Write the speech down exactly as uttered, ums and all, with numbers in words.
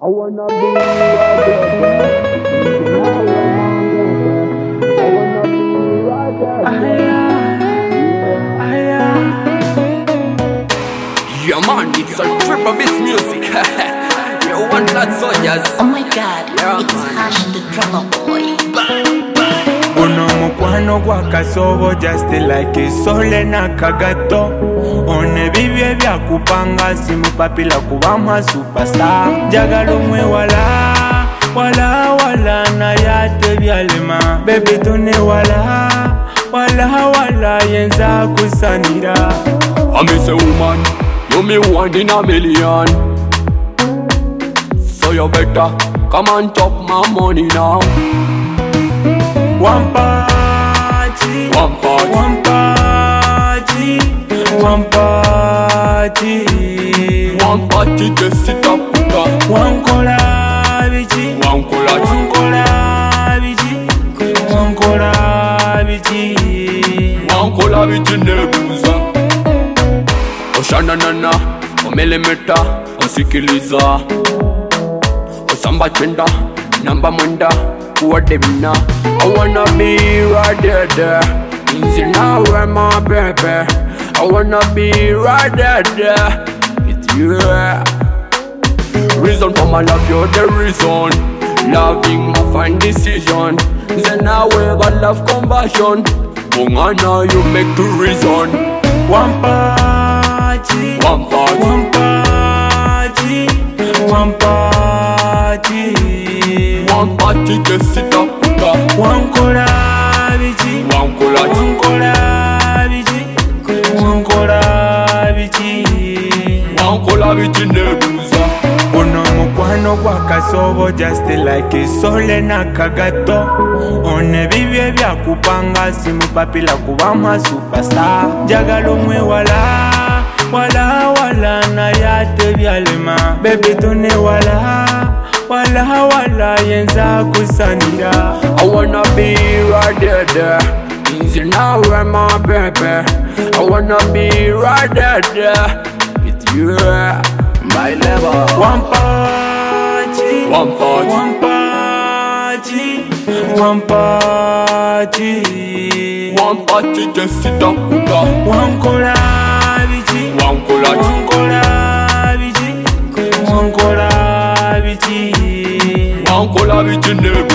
I wanna be right there. I wanna be right there. Yeah man, it's a trip of this music. You want that soldiers? Oh my god, yeah, it's man. Hash the drummer boy. Uno mukwano gwa kasobo just like isole na kagato. One bibye bya kupanga simu papila kubamwa superstar. Jagalo mwe wala wala wala na yate byalema. Baby tune wala wala wala yenza kusanira. I'm a woman, you me one in a million. So you better come and chop my money now. One party, One party. one party, one party, One party just sit up with her. one kola bichi, One cola. one kola bichi, one kola bichi. One cola with your nebuza. Oshana nana, omelemeta, osikiliza. Osamba chenda, namba mwenda, kuwademina. I wanna be right there, there. Easy now, where my baby. I wanna be right there, there. With you. Reason for my love, you're the reason. Loving my fine decision. Then I will got love conversion. Bongana, you make the reason. One party, One party. one party, one party, One party just sit up with her. one kola bichi, One cola. one kola bichi, one kola bichi. One cola with your nebuza. Uno mukwano gwa kasobo just like isole na kagato. One bibye bya kupanga simu papila kubamwa superstar. Jagalo mwe wala wala wala na yate byalema. Baby tune wala wala wala yenza kusanira. I wanna be right there, there. Easy now, where my baby. I wanna be right there, there. With you. My level. One party, One party. one party, one party, One party just sit up with her. one kola bichi, One cola. one kola bichi, one kola bichi. One cola with your nebuza.